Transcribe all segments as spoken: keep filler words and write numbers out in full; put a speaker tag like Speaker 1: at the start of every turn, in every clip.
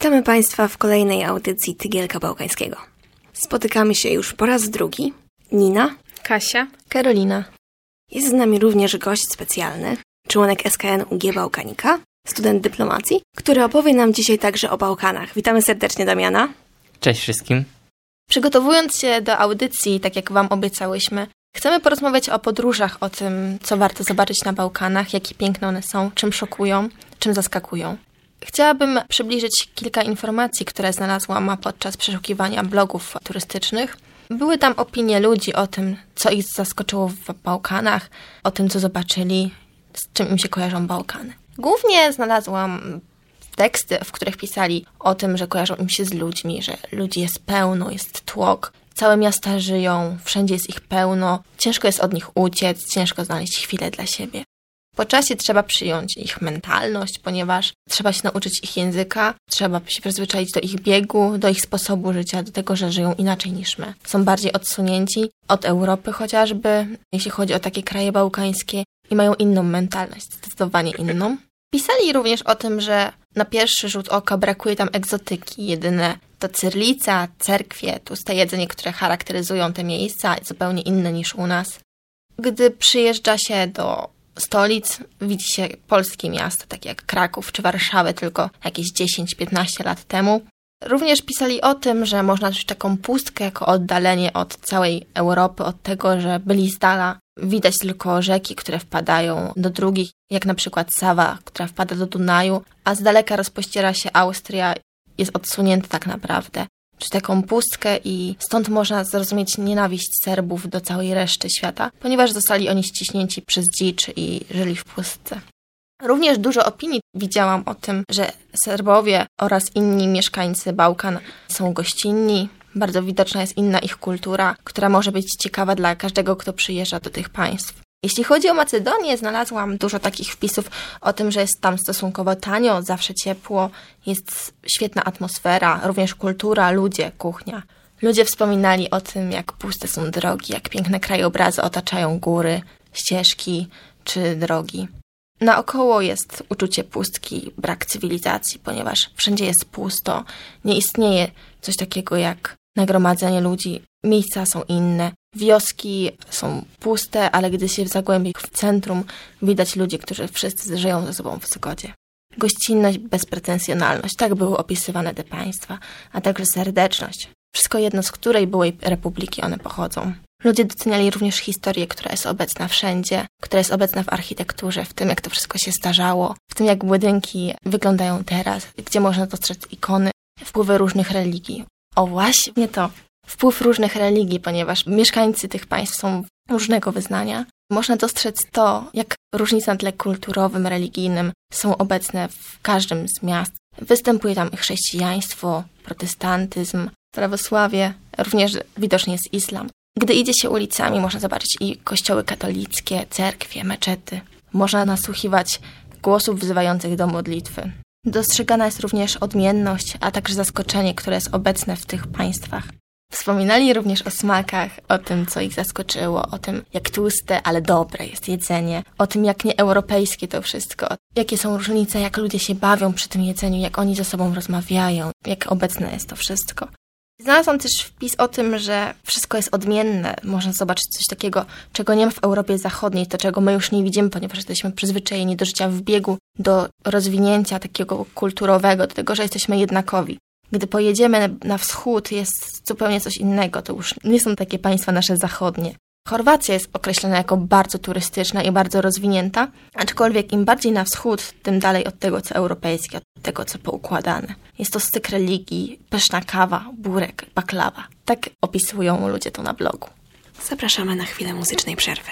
Speaker 1: Witamy Państwa w kolejnej audycji Tygielka Bałkańskiego. Spotykamy się już po raz drugi. Nina,
Speaker 2: Kasia,
Speaker 3: Karolina.
Speaker 1: Jest z nami również gość specjalny, członek S K N U G Bałkanika, student dyplomacji, który opowie nam dzisiaj także o Bałkanach. Witamy serdecznie Damiana.
Speaker 4: Cześć wszystkim.
Speaker 3: Przygotowując się do audycji, tak jak Wam obiecałyśmy, chcemy porozmawiać o podróżach, o tym, co warto zobaczyć na Bałkanach, jakie piękne one są, czym szokują, czym zaskakują. Chciałabym przybliżyć kilka informacji, które znalazłam podczas przeszukiwania blogów turystycznych. Były tam opinie ludzi o tym, co ich zaskoczyło w Bałkanach, o tym, co zobaczyli, z czym im się kojarzą Bałkany. Głównie znalazłam teksty, w których pisali o tym, że kojarzą im się z ludźmi, że ludzi jest pełno, jest tłok, całe miasta żyją, wszędzie jest ich pełno, ciężko jest od nich uciec, ciężko znaleźć chwilę dla siebie. Po czasie trzeba przyjąć ich mentalność, ponieważ trzeba się nauczyć ich języka, trzeba się przyzwyczaić do ich biegu, do ich sposobu życia, do tego, że żyją inaczej niż my. Są bardziej odsunięci od Europy chociażby, jeśli chodzi o takie kraje bałkańskie i mają inną mentalność, zdecydowanie inną. Pisali również o tym, że na pierwszy rzut oka brakuje tam egzotyki. Jedyne to cyrlica, cerkwie, tłuste jedzenie, które charakteryzują te miejsca, zupełnie inne niż u nas. Gdy przyjeżdża się do stolic, widzi się polskie miasta, takie jak Kraków czy Warszawę, tylko jakieś dziesięć piętnaście lat temu. Również pisali o tym, że można czuć taką pustkę jako oddalenie od całej Europy, od tego, że byli z dala. Widać tylko rzeki, które wpadają do drugich, jak na przykład Sawa, która wpada do Dunaju, a z daleka rozpościera się Austria, jest odsunięta tak naprawdę. Czy taką pustkę i stąd można zrozumieć nienawiść Serbów do całej reszty świata, ponieważ zostali oni ściśnięci przez dzicz i żyli w pustce. Również dużo opinii widziałam o tym, że Serbowie oraz inni mieszkańcy Bałkan są gościnni. Bardzo widoczna jest inna ich kultura, która może być ciekawa dla każdego, kto przyjeżdża do tych państw. Jeśli chodzi o Macedonię, znalazłam dużo takich wpisów o tym, że jest tam stosunkowo tanio, zawsze ciepło, jest świetna atmosfera, również kultura, ludzie, kuchnia. Ludzie wspominali o tym, jak puste są drogi, jak piękne krajobrazy otaczają góry, ścieżki czy drogi. Naokoło jest uczucie pustki, brak cywilizacji, ponieważ wszędzie jest pusto, nie istnieje coś takiego jak nagromadzenie ludzi, miejsca są inne, wioski są puste, ale gdy się zagłębi w centrum, widać ludzi, którzy wszyscy żyją ze sobą w zgodzie. Gościnność, bezpretensjonalność, tak były opisywane te państwa, a także serdeczność. Wszystko jedno, z której byłej republiki one pochodzą. Ludzie doceniali również historię, która jest obecna wszędzie, która jest obecna w architekturze, w tym, jak to wszystko się starzało, w tym, jak budynki wyglądają teraz, gdzie można dostrzec ikony, wpływy różnych religii. O właśnie to, wpływ różnych religii, ponieważ mieszkańcy tych państw są różnego wyznania. Można dostrzec to, jak różnice na tle kulturowym, religijnym są obecne w każdym z miast. Występuje tam chrześcijaństwo, protestantyzm, prawosławie, również widoczny jest islam. Gdy idzie się ulicami, można zobaczyć i kościoły katolickie, cerkwie, meczety. Można nasłuchiwać głosów wzywających do modlitwy. Dostrzegana jest również odmienność, a także zaskoczenie, które jest obecne w tych państwach. Wspominali również o smakach, o tym, co ich zaskoczyło, o tym, jak tłuste, ale dobre jest jedzenie, o tym, jak nieeuropejskie to wszystko, jakie są różnice, jak ludzie się bawią przy tym jedzeniu, jak oni ze sobą rozmawiają, jak obecne jest to wszystko. Znalazłam też wpis o tym, że wszystko jest odmienne. Można zobaczyć coś takiego, czego nie ma w Europie Zachodniej, to czego my już nie widzimy, ponieważ jesteśmy przyzwyczajeni do życia w biegu, do rozwinięcia takiego kulturowego, do tego, że jesteśmy jednakowi. Gdy pojedziemy na wschód, jest zupełnie coś innego. To już nie są takie państwa nasze zachodnie. Chorwacja jest określona jako bardzo turystyczna i bardzo rozwinięta, aczkolwiek im bardziej na wschód, tym dalej od tego, co europejskie, od tego, co poukładane. Jest to styk religii, pyszna kawa, burek, baklawa. Tak opisują ludzie to na blogu.
Speaker 1: Zapraszamy na chwilę muzycznej przerwy.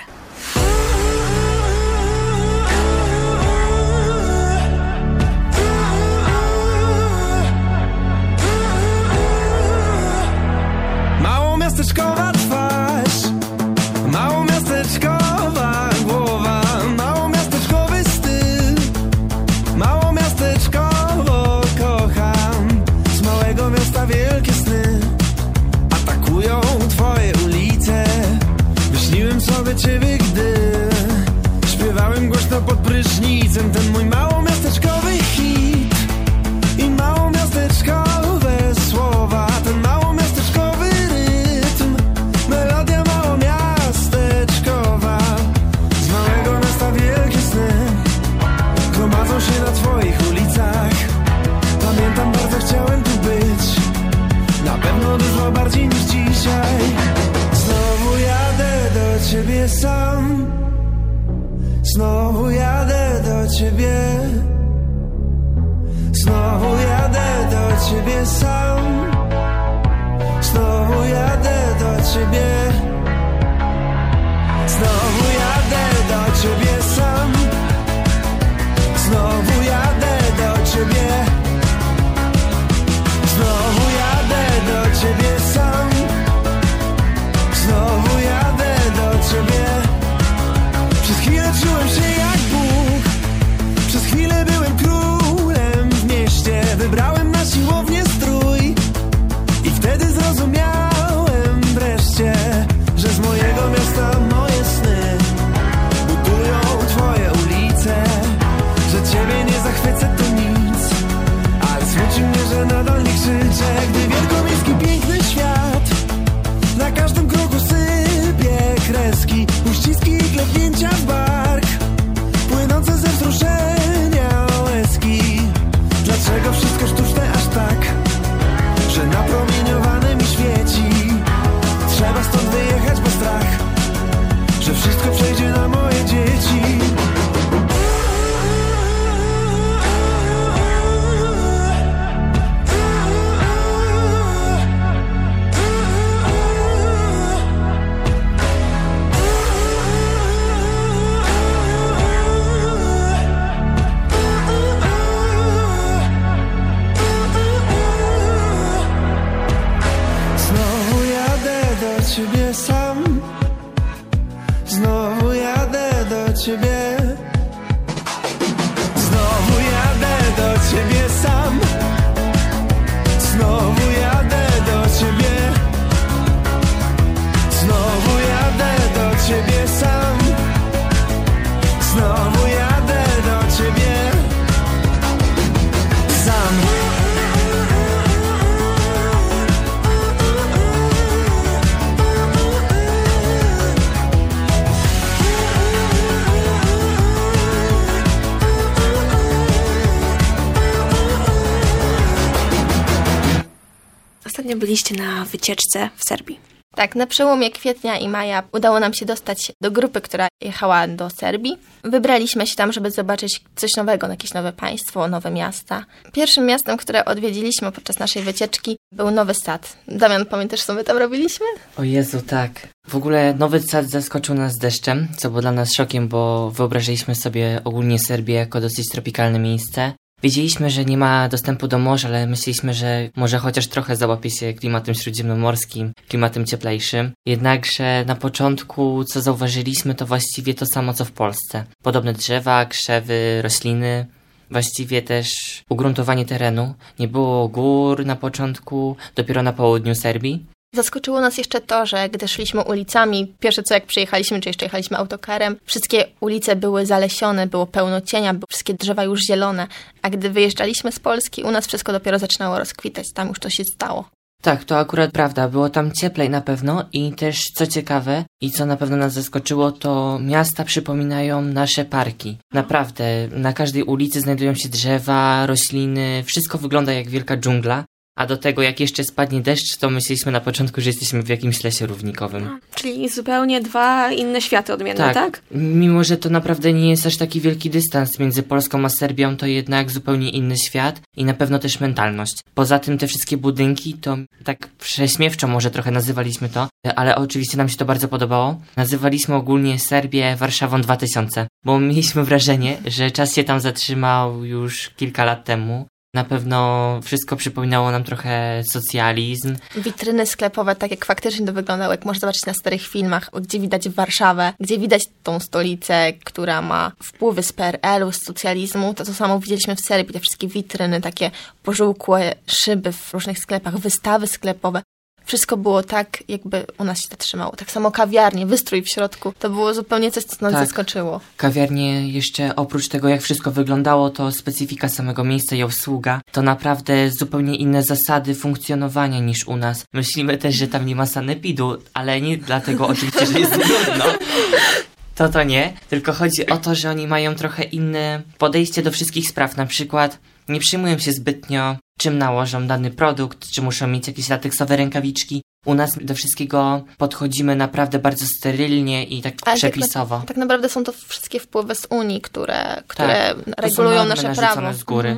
Speaker 5: Mało miasteczkowa twarz, mało miasteczkowa głowa, mało miasteczkowy styl, mało miasteczkowo kocham. Z małego miasta wielkie sny atakują twoje ulice. Wyśniłem sobie ciebie, gdy ciebie sam. Znowu jadę do ciebie. Znowu jadę do ciebie sam. Znowu jadę do ciebie. Znowu jadę do ciebie sam. Znowu jadę do ciebie. Przez chwilę czułem się jak Bóg. Przez chwilę byłem królem w mieście. Wybrałem na siłownię strój i wtedy zrozumiałem wreszcie, że z mojego miasta moje sny budują twoje ulice. Że ciebie nie zachwycę to nic, ale smuci mnie, że nadal nie krzyczę. Gdy wielkomiejski piękny świat na każdym kroku sypie kreski, uściski i klepnięcia w bark, płynące ze wzruszenia łezki. Dlaczego wszystko sztuczne aż tak, że napromieniowane mi świeci? Trzeba stąd wyjechać, bo strach, że wszystko przejdzie na moje dzieci. Ciebie sam. Znowu jadę do ciebie. Znowu jadę do ciebie sam. Znowu jadę do ciebie. Znowu jadę do ciebie sam. Znowu jadę do ciebie sam.
Speaker 1: Ostatnio byliście na wycieczce w Serbii.
Speaker 3: Tak, na przełomie kwietnia i maja udało nam się dostać do grupy, która jechała do Serbii. Wybraliśmy się tam, żeby zobaczyć coś nowego, jakieś nowe państwo, nowe miasta. Pierwszym miastem, które odwiedziliśmy podczas naszej wycieczki, był Nowy Sad. Damian, pamiętasz, co my tam robiliśmy?
Speaker 2: O Jezu, tak. W ogóle Nowy Sad zaskoczył nas deszczem, co było dla nas szokiem, bo wyobrażaliśmy sobie ogólnie Serbię jako dosyć tropikalne miejsce. Wiedzieliśmy, że nie ma dostępu do morza, ale myśleliśmy, że może chociaż trochę załapie się klimatem śródziemnomorskim, klimatem cieplejszym. Jednakże na początku, co zauważyliśmy, to właściwie to samo, co w Polsce. Podobne drzewa, krzewy, rośliny, właściwie też ugruntowanie terenu. Nie było gór na początku, dopiero na południu Serbii.
Speaker 3: Zaskoczyło nas jeszcze to, że gdy szliśmy ulicami, pierwsze co jak przyjechaliśmy, czy jeszcze jechaliśmy autokarem, wszystkie ulice były zalesione, było pełno cienia, były wszystkie drzewa już zielone, a gdy wyjeżdżaliśmy z Polski, u nas wszystko dopiero zaczynało rozkwitać, tam już to się stało.
Speaker 2: Tak, to akurat prawda, było tam cieplej na pewno i też co ciekawe i co na pewno nas zaskoczyło, to miasta przypominają nasze parki. Naprawdę, na każdej ulicy znajdują się drzewa, rośliny, wszystko wygląda jak wielka dżungla. A do tego, jak jeszcze spadnie deszcz, to myśleliśmy na początku, że jesteśmy w jakimś lesie równikowym.
Speaker 1: A, czyli zupełnie dwa inne światy odmienne, tak? tak?
Speaker 2: Mimo, że to naprawdę nie jest aż taki wielki dystans między Polską a Serbią, to jednak zupełnie inny świat i na pewno też mentalność. Poza tym te wszystkie budynki, to tak prześmiewczo może trochę nazywaliśmy to, ale oczywiście nam się to bardzo podobało. Nazywaliśmy ogólnie Serbię Warszawą dwa tysiące, bo mieliśmy wrażenie, że czas się tam zatrzymał już kilka lat temu. Na pewno wszystko przypominało nam trochę socjalizm.
Speaker 3: Witryny sklepowe, tak jak faktycznie to wyglądało, jak można zobaczyć na starych filmach, gdzie widać Warszawę, gdzie widać tą stolicę, która ma wpływy z P R L u, z socjalizmu. To to samo widzieliśmy w Serbii, te wszystkie witryny, takie pożółkłe szyby w różnych sklepach, wystawy sklepowe. Wszystko było tak, jakby u nas się to trzymało. Tak samo kawiarnie, wystrój w środku. To było zupełnie coś, co nas tak. zaskoczyło.
Speaker 2: Kawiarnie jeszcze oprócz tego, jak wszystko wyglądało, to specyfika samego miejsca i obsługa. To naprawdę zupełnie inne zasady funkcjonowania niż u nas. Myślimy też, że tam nie ma sanepidu, ale nie dlatego oczywiście, że jest trudno. To to nie, tylko chodzi o to, że oni mają trochę inne podejście do wszystkich spraw. Na przykład nie przyjmują się zbytnio, czym nałożą dany produkt, czy muszą mieć jakieś lateksowe rękawiczki. U nas do wszystkiego podchodzimy naprawdę bardzo sterylnie i tak Ale przepisowo.
Speaker 3: Tak, na, tak naprawdę są to wszystkie wpływy z Unii, które, które tak, regulują nasze prawo.
Speaker 2: z góry. Mhm.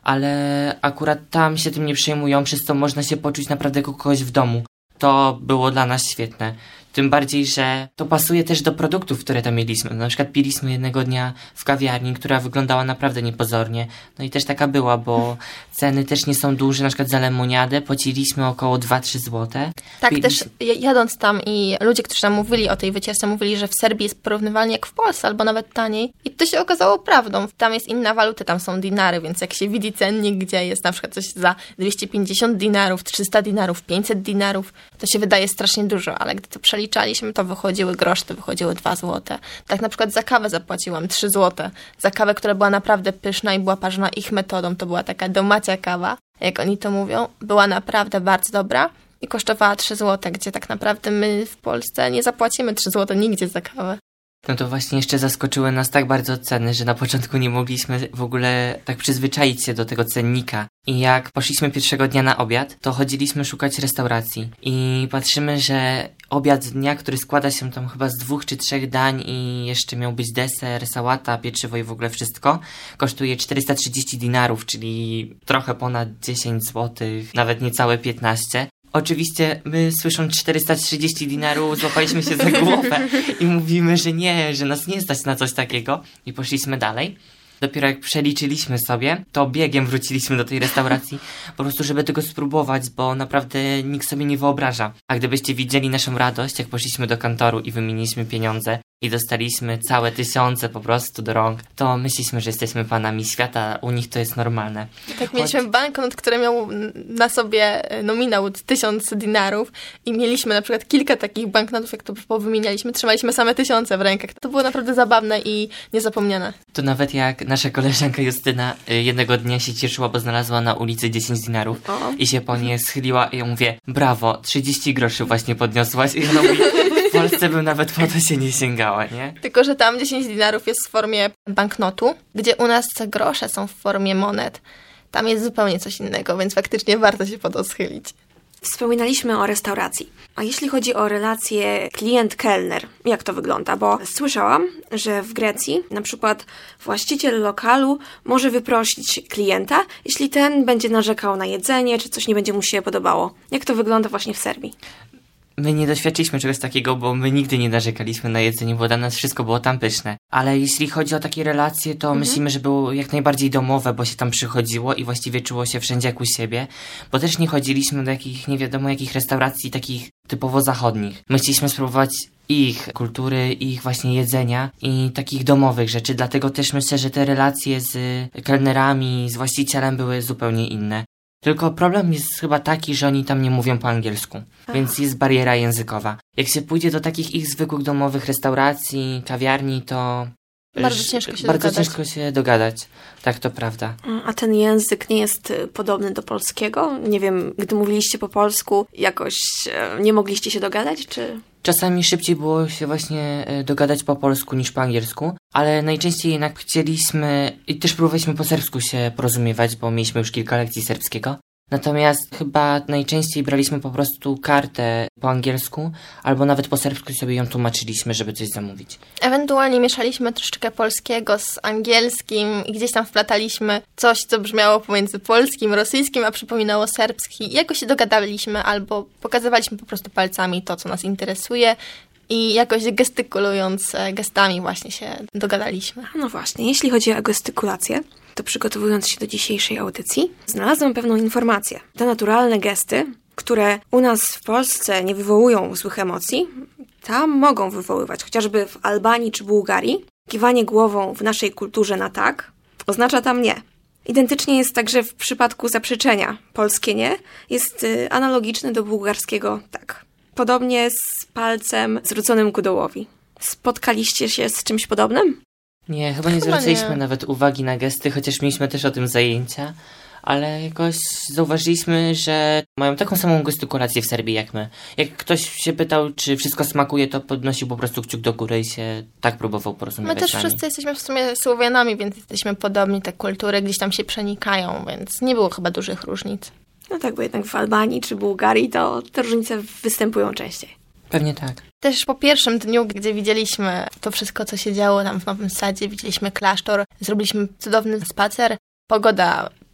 Speaker 2: ale akurat tam się tym nie przejmują, przez co można się poczuć naprawdę jak u kogoś w domu. To było dla nas świetne. Tym bardziej, że to pasuje też do produktów, które tam mieliśmy. Na przykład piliśmy jednego dnia w kawiarni, która wyglądała naprawdę niepozornie. No i też taka była, bo ceny też nie są duże. Na przykład za lemoniadę płaciliśmy około dwa trzy złote.
Speaker 3: Tak,
Speaker 2: Pili...
Speaker 3: też jadąc tam i ludzie, którzy tam mówili o tej wycieczce, mówili, że w Serbii jest porównywalnie jak w Polsce, albo nawet taniej. I to się okazało prawdą. Tam jest inna waluta, tam są dinary, więc jak się widzi cennik, gdzie jest na przykład coś za dwieście pięćdziesiąt dinarów, trzysta dinarów, pięćset dinarów, to się wydaje strasznie dużo, ale gdy to przeliczymy, to wychodziły grosze, to wychodziły dwa złote. Tak na przykład za kawę zapłaciłam trzy złote. Za kawę, która była naprawdę pyszna i była parzona ich metodą. To była taka domacia kawa, jak oni to mówią. Była naprawdę bardzo dobra i kosztowała trzy złote, gdzie tak naprawdę my w Polsce nie zapłacimy trzy złote nigdzie za kawę.
Speaker 2: No to właśnie jeszcze zaskoczyły nas tak bardzo ceny, że na początku nie mogliśmy w ogóle tak przyzwyczaić się do tego cennika. I jak poszliśmy pierwszego dnia na obiad, to chodziliśmy szukać restauracji. I patrzymy, że obiad dnia, który składa się tam chyba z dwóch czy trzech dań i jeszcze miał być deser, sałata, pieczywo i w ogóle wszystko, kosztuje czterysta trzydzieści dinarów, czyli trochę ponad dziesięć złotych, nawet niecałe piętnaście. Oczywiście my, słysząc czterysta trzydzieści dinarów, złapaliśmy się za głowę i mówimy, że nie, że nas nie stać na coś takiego i poszliśmy dalej. Dopiero jak przeliczyliśmy sobie, to biegiem wróciliśmy do tej restauracji, po prostu żeby tego spróbować, bo naprawdę nikt sobie nie wyobraża. A gdybyście widzieli naszą radość, jak poszliśmy do kantoru i wymieniliśmy pieniądze i dostaliśmy całe tysiące po prostu do rąk, to myśleliśmy, że jesteśmy panami świata, u nich to jest normalne.
Speaker 3: Tak, mieliśmy Choć... banknot, który miał na sobie nominał tysiąc dinarów i mieliśmy na przykład kilka takich banknotów, jak to powymienialiśmy, trzymaliśmy same tysiące w rękach. To było naprawdę zabawne i niezapomniane.
Speaker 2: To nawet jak nasza koleżanka Justyna jednego dnia się cieszyła, bo znalazła na ulicy dziesięć dinarów o. i się po nie schyliła i ja mówię, brawo, trzydzieści groszy właśnie podniosłaś i ona mówi, w Polsce bym nawet po to się nie sięgała, nie?
Speaker 3: Tylko, że tam dziesięć dinarów jest w formie banknotu, gdzie u nas grosze są w formie monet. Tam jest zupełnie coś innego, więc faktycznie warto się po to schylić.
Speaker 1: Wspominaliśmy o restauracji. A jeśli chodzi o relację klient-kelner, jak to wygląda? Bo słyszałam, że w Grecji na przykład właściciel lokalu może wyprosić klienta, jeśli ten będzie narzekał na jedzenie, czy coś nie będzie mu się podobało. Jak to wygląda właśnie w Serbii?
Speaker 2: My nie doświadczyliśmy czegoś takiego, bo my nigdy nie narzekaliśmy na jedzenie, bo dla nas wszystko było tam pyszne. Ale jeśli chodzi o takie relacje, to mhm. myślimy, że było jak najbardziej domowe, bo się tam przychodziło i właściwie czuło się wszędzie jak u siebie. Bo też nie chodziliśmy do jakich nie wiadomo jakich restauracji takich typowo zachodnich. My chcieliśmy spróbować ich kultury, ich właśnie jedzenia i takich domowych rzeczy. Dlatego też myślę, że te relacje z kelnerami, z właścicielem były zupełnie inne. Tylko problem jest chyba taki, że oni tam nie mówią po angielsku, Ach. więc jest bariera językowa. Jak się pójdzie do takich ich zwykłych domowych restauracji, kawiarni, to
Speaker 3: bardzo ciężko się
Speaker 2: bardzo
Speaker 3: dogadać.
Speaker 2: ciężko się dogadać. Tak, to prawda.
Speaker 1: A ten język nie jest podobny do polskiego? Nie wiem, gdy mówiliście po polsku, jakoś nie mogliście się dogadać, czy...
Speaker 2: Czasami szybciej było się właśnie dogadać po polsku niż po angielsku, ale najczęściej jednak chcieliśmy i też próbowaliśmy po serbsku się porozumiewać, bo mieliśmy już kilka lekcji serbskiego. Natomiast chyba najczęściej braliśmy po prostu kartę po angielsku, albo nawet po serbsku sobie ją tłumaczyliśmy, żeby coś zamówić.
Speaker 3: Ewentualnie mieszaliśmy troszeczkę polskiego z angielskim i gdzieś tam wplataliśmy coś, co brzmiało pomiędzy polskim, rosyjskim, a przypominało serbski. I jakoś się dogadaliśmy, albo pokazywaliśmy po prostu palcami to, co nas interesuje i jakoś gestykulując gestami właśnie się dogadaliśmy.
Speaker 1: No właśnie, jeśli chodzi o gestykulację, to przygotowując się do dzisiejszej audycji, znalazłam pewną informację. Te naturalne gesty, które u nas w Polsce nie wywołują złych emocji, tam mogą wywoływać, chociażby w Albanii czy Bułgarii. Kiwanie głową w naszej kulturze na tak oznacza tam nie. Identycznie jest także w przypadku zaprzeczenia. Polskie nie jest analogiczne do bułgarskiego tak. Podobnie z palcem zwróconym ku dołowi. Spotkaliście się z czymś podobnym?
Speaker 2: Nie, chyba nie chyba zwracaliśmy nie. nawet uwagi na gesty, chociaż mieliśmy też o tym zajęcia, ale jakoś zauważyliśmy, że mają taką samą gestykulację w Serbii jak my. Jak ktoś się pytał, czy wszystko smakuje, to podnosił po prostu kciuk do góry i się tak próbował porozumiewać.
Speaker 3: My też wszyscy jesteśmy w sumie Słowianami, więc jesteśmy podobni, te kultury gdzieś tam się przenikają, więc nie było chyba dużych różnic.
Speaker 1: No tak, bo jednak w Albanii czy Bułgarii to te różnice występują częściej.
Speaker 2: Pewnie tak.
Speaker 3: Też po pierwszym dniu, gdzie widzieliśmy to wszystko, co się działo tam w Nowym Sadzie, widzieliśmy klasztor, zrobiliśmy cudowny spacer, pogoda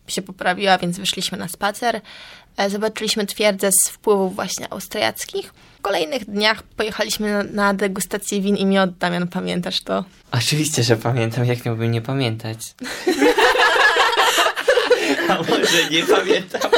Speaker 3: się poprawiła, więc wyszliśmy na spacer. Zobaczyliśmy twierdzę z wpływów właśnie austriackich. W kolejnych dniach pojechaliśmy na, na degustację win i miod. Damian, pamiętasz to?
Speaker 2: Oczywiście, że pamiętam. Jak miałbym nie pamiętać? A może nie pamiętam?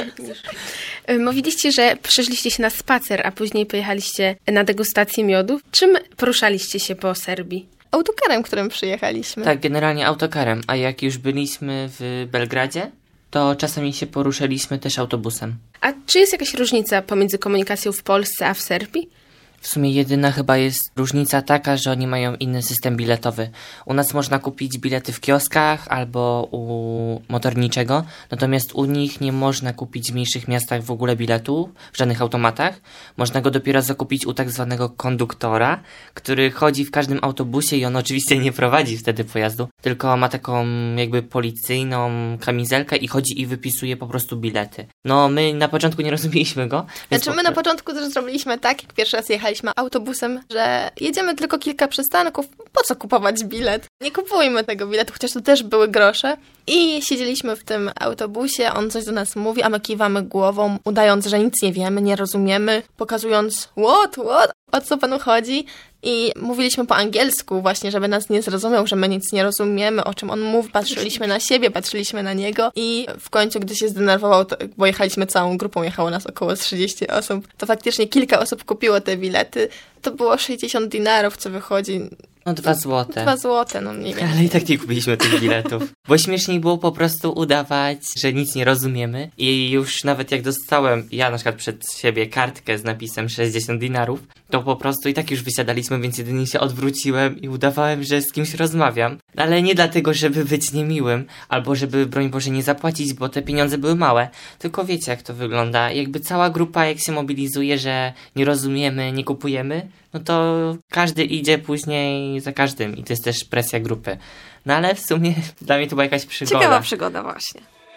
Speaker 1: Mówiliście, że przeszliście się na spacer, a później pojechaliście na degustację miodu. Czym poruszaliście się po Serbii?
Speaker 3: Autokarem, którym przyjechaliśmy.
Speaker 2: Tak, generalnie autokarem. A jak już byliśmy w Belgradzie, to czasami się poruszaliśmy też autobusem.
Speaker 1: A czy jest jakaś różnica pomiędzy komunikacją w Polsce a w Serbii?
Speaker 2: W sumie jedyna chyba jest różnica taka, że oni mają inny system biletowy. U nas można kupić bilety w kioskach albo u motorniczego, natomiast u nich nie można kupić w mniejszych miastach w ogóle biletu, w żadnych automatach. Można go dopiero zakupić u tak zwanego konduktora, który chodzi w każdym autobusie i on oczywiście nie prowadzi wtedy pojazdu, tylko ma taką jakby policyjną kamizelkę i chodzi i wypisuje po prostu bilety. No my na początku nie rozumieliśmy go.
Speaker 3: Znaczy my na początku też zrobiliśmy tak, jak pierwszy raz jechaliśmy autobusem, że jedziemy tylko kilka przystanków, po co kupować bilet? Nie kupujmy tego biletu, chociaż to też były grosze. I siedzieliśmy w tym autobusie, on coś do nas mówi, a my kiwamy głową, udając, że nic nie wiemy, nie rozumiemy, pokazując what, what, o co panu chodzi. I mówiliśmy po angielsku właśnie, żeby nas nie zrozumiał, że my nic nie rozumiemy, o czym on mówi. Patrzyliśmy na siebie, patrzyliśmy na niego i w końcu, gdy się zdenerwował, to, bo jechaliśmy całą grupą, jechało nas około trzydzieści osób, to faktycznie kilka osób kupiło te bilety. To było sześćdziesiąt dinarów, co wychodzi...
Speaker 2: No dwa złote.
Speaker 3: Dwa złote, no mniej więcej.
Speaker 2: Ale i tak nie kupiliśmy tych biletów. Bo śmieszniej było po prostu udawać, że nic nie rozumiemy. I już nawet jak dostałem, ja na przykład przed siebie kartkę z napisem sześćdziesiąt dinarów, to po prostu i tak już wysiadaliśmy, więc jedynie się odwróciłem i udawałem, że z kimś rozmawiam. Ale nie dlatego, żeby być niemiłym, albo żeby, broń Boże, nie zapłacić, bo te pieniądze były małe. Tylko wiecie, jak to wygląda. Jakby cała grupa, jak się mobilizuje, że nie rozumiemy, nie kupujemy, no to każdy idzie później za każdym i to jest też presja grupy. No ale w sumie dla mnie to była jakaś przygoda.
Speaker 1: Ciekawa przygoda właśnie.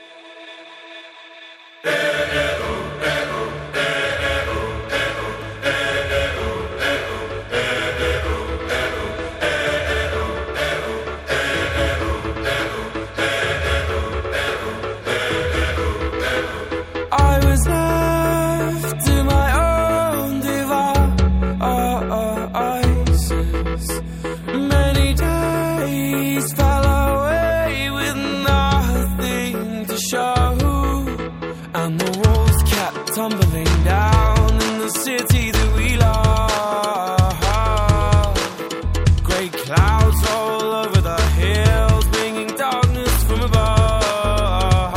Speaker 5: Tumbling down in the city that we love. Great clouds all over the hills, bringing darkness from above.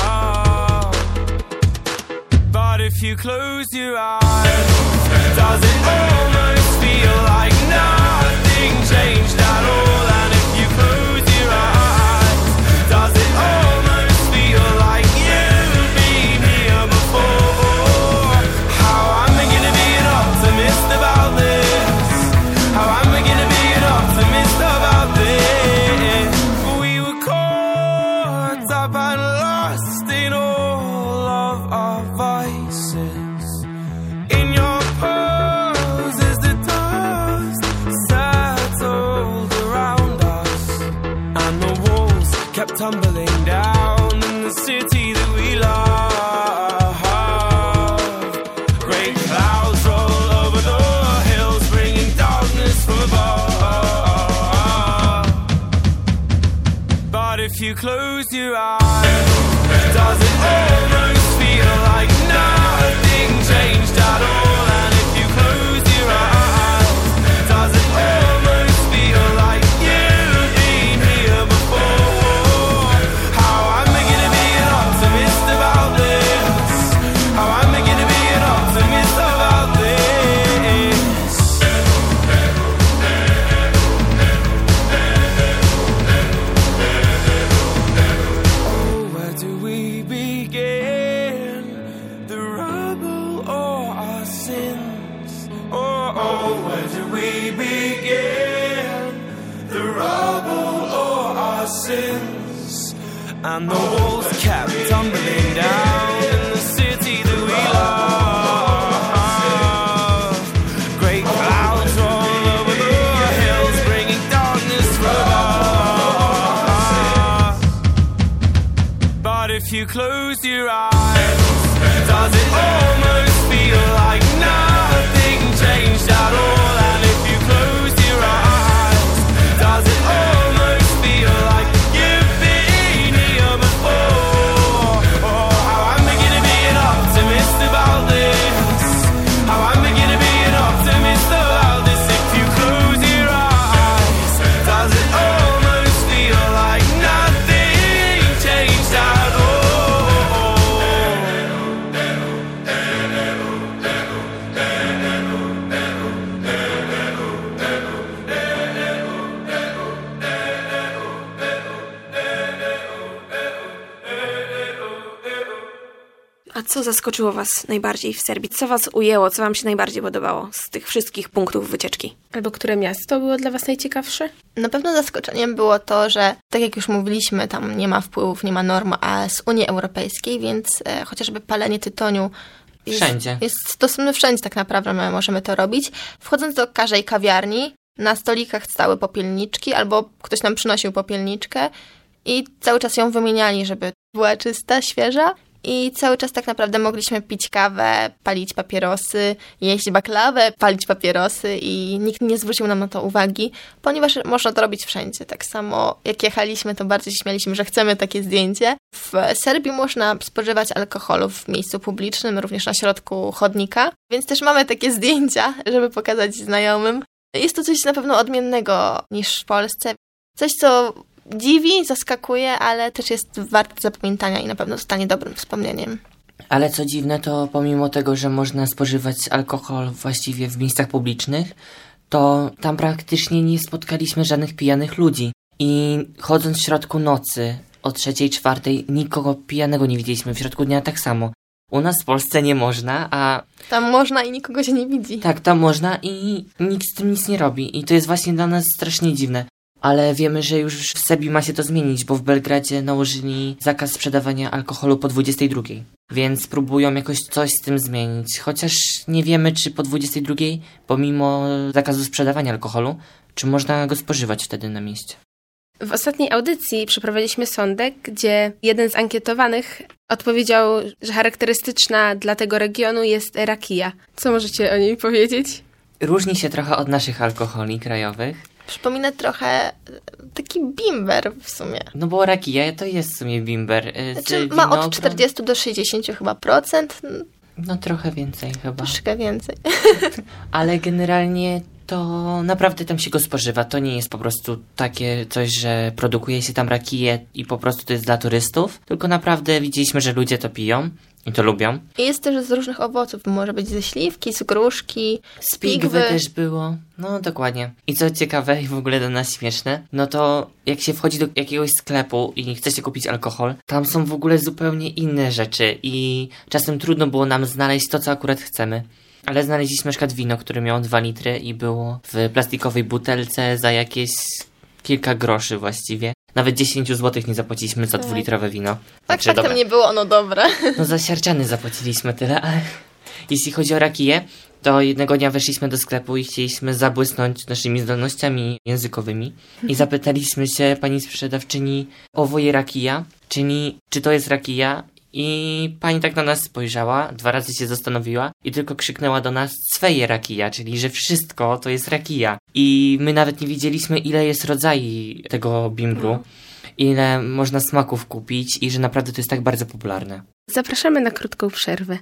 Speaker 5: But if you close your eyes, does it almost feel like nothing changed at all? And if you close your eyes, does it almost feel like you've been here before? About this, how am I gonna be an optimist about this? We were caught up and lost in all of our vices. In your poses, the dust settled around us, and the walls kept tumbling down in the city that we love. Great clouds roll. If you close your eyes, does it almost feel like nothing changed at all? And if you close your eyes, does it almost feel like you've been here before? How am I gonna be an optimist about this? How am I gonna be an optimist about this? And the walls kept tumbling down in the city that we love. Great clouds roll over the hills, bringing darkness from above. But if if you close your eyes? Does it almost feel like nothing changed at all? And if you close your eyes, does it almost feel like you've been here before? Oh, how I'm beginning to be an optimist about this. How I'm beginning to be an optimist about this. If you close your eyes, does it almost feel like nothing changed at all?
Speaker 1: A co zaskoczyło was najbardziej w Serbii? Co was ujęło? Co wam się najbardziej podobało z tych wszystkich punktów wycieczki?
Speaker 4: Albo które miasto było dla was najciekawsze?
Speaker 3: Na pewno zaskoczeniem było to, że tak jak już mówiliśmy, tam nie ma wpływów, nie ma norm z Unii Europejskiej, więc e, chociażby palenie tytoniu jest,
Speaker 2: Wszędzie.
Speaker 3: jest dostępne wszędzie tak naprawdę, my możemy to robić. Wchodząc do każdej kawiarni, na stolikach stały popielniczki, albo ktoś nam przynosił popielniczkę i cały czas ją wymieniali, żeby była czysta, świeża. I cały czas tak naprawdę mogliśmy pić kawę, palić papierosy, jeść baklawę, palić papierosy i nikt nie zwrócił nam na to uwagi, ponieważ można to robić wszędzie. Tak samo jak jechaliśmy, to bardzo się śmialiśmy, że chcemy takie zdjęcie. W Serbii można spożywać alkohol w miejscu publicznym, również na środku chodnika, więc też mamy takie zdjęcia, żeby pokazać znajomym. Jest to coś na pewno odmiennego niż w Polsce. Coś, co dziwi, zaskakuje, ale też jest warte zapamiętania i na pewno zostanie dobrym wspomnieniem.
Speaker 2: Ale co dziwne, to pomimo tego, że można spożywać alkohol właściwie w miejscach publicznych, to tam praktycznie nie spotkaliśmy żadnych pijanych ludzi. I chodząc w środku nocy o trzeciej, czwartej, nikogo pijanego nie widzieliśmy. W środku dnia tak samo. U nas w Polsce nie można, a...
Speaker 3: Tam można i nikogo się nie widzi.
Speaker 2: Tak, tam można i nikt z tym nic nie robi. I to jest właśnie dla nas strasznie dziwne. Ale wiemy, że już w Serbii ma się to zmienić, bo w Belgradzie nałożyli zakaz sprzedawania alkoholu po dwudziestej drugiej. Więc próbują jakoś coś z tym zmienić. Chociaż nie wiemy, czy po dwudziestej drugiej, pomimo zakazu sprzedawania alkoholu, czy można go spożywać wtedy na mieście.
Speaker 4: W ostatniej audycji przeprowadziliśmy sondek, gdzie jeden z ankietowanych odpowiedział, że charakterystyczna dla tego regionu jest rakija. Co możecie o niej powiedzieć?
Speaker 2: Różni się trochę od naszych alkoholi krajowych.
Speaker 3: Przypomina trochę taki bimber w sumie.
Speaker 2: No bo rakija to jest w sumie bimber.
Speaker 3: Znaczy, ma od czterdziestu do sześćdziesięciu chyba procent.
Speaker 2: No trochę więcej chyba.
Speaker 3: Troszkę więcej.
Speaker 2: Ale generalnie to naprawdę tam się go spożywa. To nie jest po prostu takie coś, że produkuje się tam rakiję i po prostu to jest dla turystów. Tylko naprawdę widzieliśmy, że ludzie to piją i to lubią.
Speaker 3: I jest też z różnych owoców. Może być ze śliwki, z gruszki,
Speaker 2: z pigwy też było. No dokładnie. I co ciekawe i w ogóle dla nas śmieszne, no to jak się wchodzi do jakiegoś sklepu i chce się kupić alkohol, tam są w ogóle zupełnie inne rzeczy i czasem trudno było nam znaleźć to, co akurat chcemy. Ale znaleźliśmy na przykład wino, które miało dwa litry i było w plastikowej butelce za jakieś kilka groszy właściwie. Nawet dziesięć złotych nie zapłaciliśmy za dwulitrowe wino.
Speaker 3: Tak,
Speaker 2: Znaczy,
Speaker 3: faktem
Speaker 2: dobra.
Speaker 3: nie było ono dobre.
Speaker 2: No za siarczany zapłaciliśmy tyle, ale jeśli chodzi o rakiję, to jednego dnia weszliśmy do sklepu i chcieliśmy zabłysnąć naszymi zdolnościami językowymi i zapytaliśmy się pani sprzedawczyni owoje rakija, czyli czy to jest rakija? I pani tak na nas spojrzała, dwa razy się zastanowiła i tylko krzyknęła do nas sweje rakija, czyli że wszystko to jest rakija. I my nawet nie wiedzieliśmy, ile jest rodzajów tego bimbru, ile można smaków kupić i że naprawdę to jest tak bardzo popularne.
Speaker 4: Zapraszamy na krótką przerwę.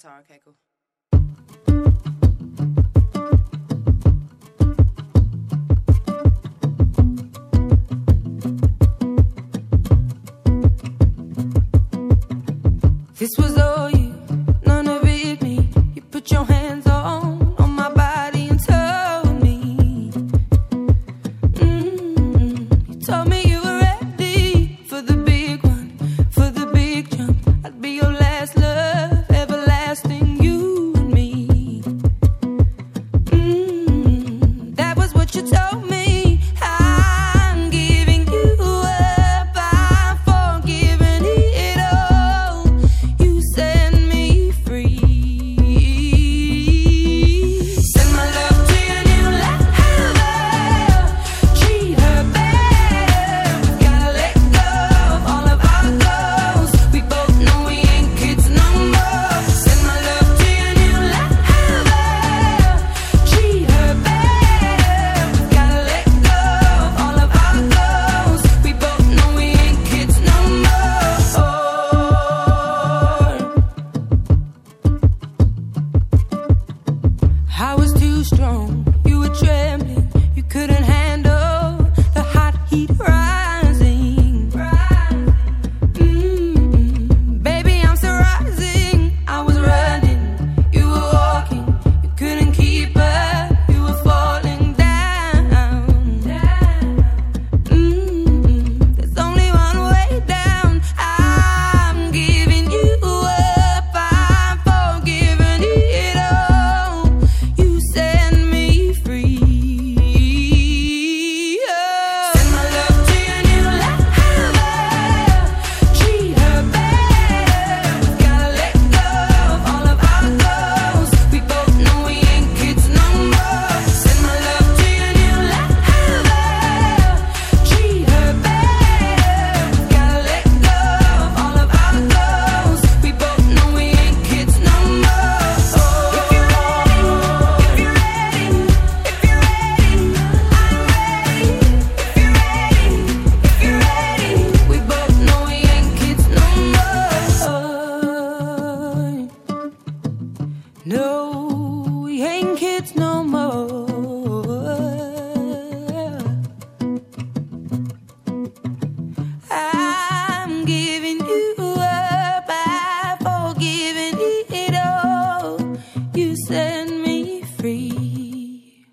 Speaker 6: This was all you, none of it me. You put your hands on, on my body and told me. Mm-hmm. You told me you were ready for the big one, for the big jump. I'd be your last love, everlasting, you and me. Mm-hmm. That was what you told me. I'm giving you up, I'm forgiving it all. You said No, we ain't kids no more. I'm giving you up, I've forgiven it all. You set me free.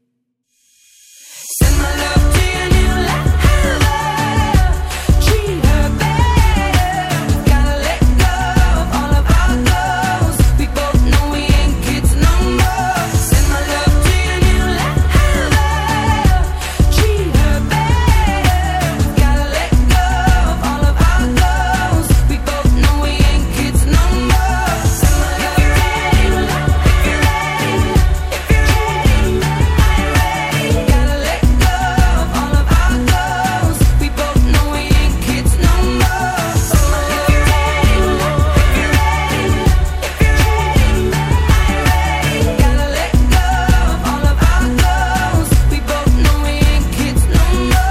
Speaker 6: Send my love to your new lover. Treat her better. Gotta let go of all of our goals. We both know we ain't kids no more. Send my love to your new lover. Treat her better. Gotta let go of all of our goals. We both know we ain't kids no more. Send my love to your new lover. If you're ready, if you're ready, I'm ready. Gotta let go of all of our goals. We both know we ain't kids no more. If you're ready, if you're ready, if you're ready, I'm ready. Gotta let go of all of our goals. We both know we ain't kids no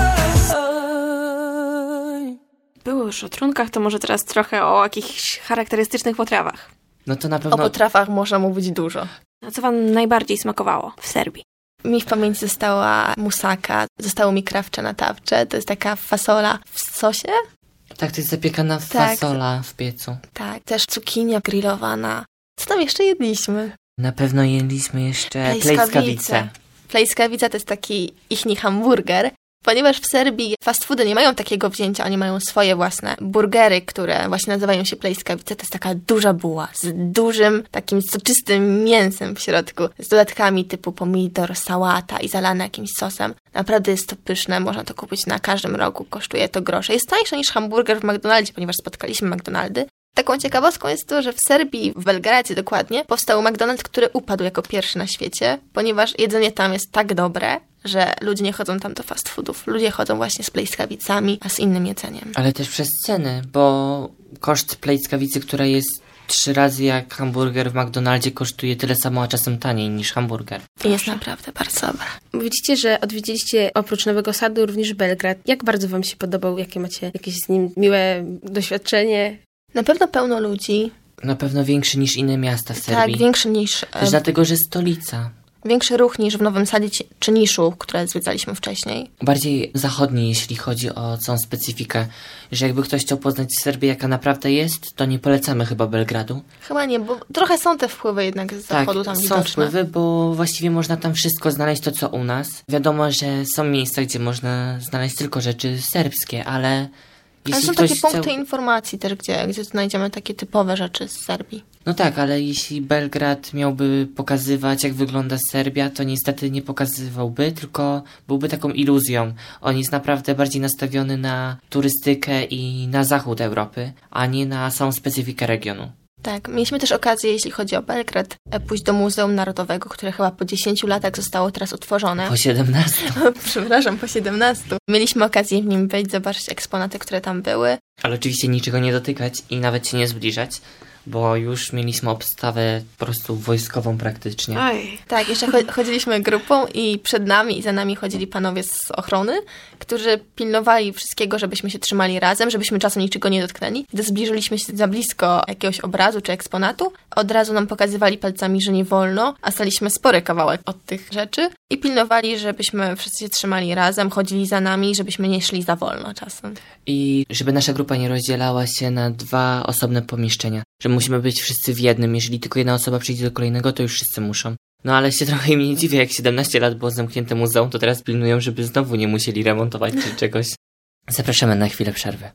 Speaker 6: more.
Speaker 1: Było już o trunkach, to może teraz trochę o jakichś charakterystycznych potrawach.
Speaker 2: No to na
Speaker 3: O
Speaker 2: pewno...
Speaker 3: potrawach można mówić dużo.
Speaker 1: A co wam najbardziej smakowało w Serbii?
Speaker 3: Mi w pamięci została musaka, zostało mi krawcze tawcze. To jest taka fasola w sosie.
Speaker 2: Tak, to jest zapiekana
Speaker 3: Tak.
Speaker 2: fasola w piecu.
Speaker 3: Tak, też cukinia grillowana. Co tam jeszcze jedliśmy?
Speaker 2: Na pewno jedliśmy jeszcze plejskawice.
Speaker 3: Plejskawica to jest taki ichni hamburger, ponieważ w Serbii fast foody nie mają takiego wzięcia, oni mają swoje własne burgery, które właśnie nazywają się plejskawice. To jest taka duża buła z dużym, takim soczystym mięsem w środku, z dodatkami typu pomidor, sałata i zalane jakimś sosem. Naprawdę jest to pyszne, można to kupić na każdym rogu, kosztuje to grosze. Jest tańsze niż hamburger w McDonaldzie, ponieważ spotkaliśmy McDonaldy. Taką ciekawostką jest to, że w Serbii, w Belgradzie dokładnie, powstał McDonald's, który upadł jako pierwszy na świecie, ponieważ jedzenie tam jest tak dobre, że ludzie nie chodzą tam do fast foodów. Ludzie chodzą właśnie z plejskawicami, a z innym jedzeniem.
Speaker 2: Ale też przez ceny, bo koszt plejskawicy, która jest trzy razy jak hamburger w McDonaldzie, kosztuje tyle samo, a czasem taniej niż hamburger.
Speaker 3: I jest naprawdę bardzo dobre.
Speaker 4: Widzicie, że odwiedziliście oprócz Nowego Sadu również Belgrad. Jak bardzo wam się podobał? Jakie macie jakieś z nim miłe doświadczenie?
Speaker 3: Na pewno pełno ludzi.
Speaker 2: Na pewno większy niż inne miasta w
Speaker 3: Tak,
Speaker 2: Serbii.
Speaker 3: większy niż...
Speaker 2: Też
Speaker 3: E,
Speaker 2: dlatego, że stolica.
Speaker 3: większy ruch niż w Nowym Sadzie ci- czy Niszu, które zwiedzaliśmy wcześniej.
Speaker 2: Bardziej zachodni, jeśli chodzi o całą specyfikę. Że jakby ktoś chciał poznać Serbię, jaka naprawdę jest, to nie polecamy chyba Belgradu.
Speaker 3: Chyba nie, bo trochę są te wpływy jednak z zachodu tam
Speaker 2: tak,
Speaker 3: widoczne.
Speaker 2: są wpływy, bo właściwie można tam wszystko znaleźć to, co u nas. Wiadomo, że są miejsca, gdzie można znaleźć tylko rzeczy serbskie, ale
Speaker 3: Ale
Speaker 2: jeśli
Speaker 3: są
Speaker 2: ktoś
Speaker 3: takie punkty
Speaker 2: chciał...
Speaker 3: informacji też, gdzie, gdzie znajdziemy takie typowe rzeczy z Serbii.
Speaker 2: No tak, ale jeśli Belgrad miałby pokazywać, jak wygląda Serbia, to niestety nie pokazywałby, tylko byłby taką iluzją. On jest naprawdę bardziej nastawiony na turystykę i na zachód Europy, a nie na samą specyfikę regionu.
Speaker 3: Tak, mieliśmy też okazję, jeśli chodzi o Belgrad, e, pójść do Muzeum Narodowego, które chyba po dziesięciu latach zostało teraz otworzone.
Speaker 2: Po siedemnastu.
Speaker 3: Przepraszam, po siedemnastu. Mieliśmy okazję w nim wejść, zobaczyć eksponaty, które tam były.
Speaker 2: Ale oczywiście niczego nie dotykać i nawet się nie zbliżać, bo już mieliśmy obstawę po prostu wojskową praktycznie.
Speaker 1: Oj,
Speaker 3: Tak, jeszcze cho- chodziliśmy grupą i przed nami i za nami chodzili panowie z ochrony, którzy pilnowali wszystkiego, żebyśmy się trzymali razem, żebyśmy czasem niczego nie dotknęli. Gdy zbliżyliśmy się za blisko jakiegoś obrazu czy eksponatu, od razu nam pokazywali palcami, że nie wolno, a staliśmy spory kawałek od tych rzeczy i pilnowali, żebyśmy wszyscy się trzymali razem, chodzili za nami, żebyśmy nie szli za wolno czasem.
Speaker 2: I żeby nasza grupa nie rozdzielała się na dwa osobne pomieszczenia, że musimy być wszyscy w jednym, jeżeli tylko jedna osoba przyjdzie do kolejnego, to już wszyscy muszą. No ale się trochę im nie dziwię, jak siedemnaście lat było zamknięte muzeum, to teraz pilnują, żeby znowu nie musieli remontować czy czegoś. Zapraszamy na chwilę przerwy.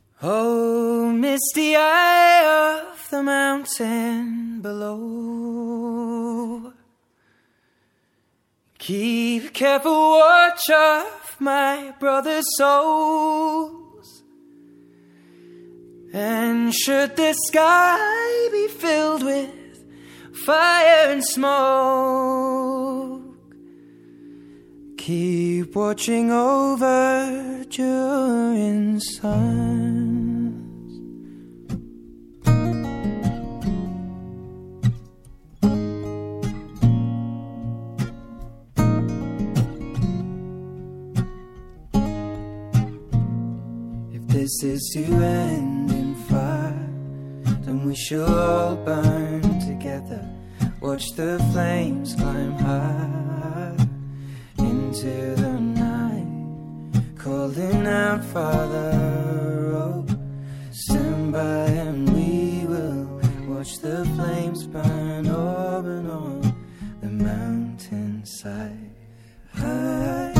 Speaker 5: Oh, misty eye of the mountain below. Keep careful watch of my brother's souls. And should the sky be filled with fire and smoke, keep watching over during suns. If this is to end in fire, then we shall all burn together. What
Speaker 7: watch the flames climb high into the night, calling out, Father, oh, stand by and we will watch the flames burn open on the mountainside. High.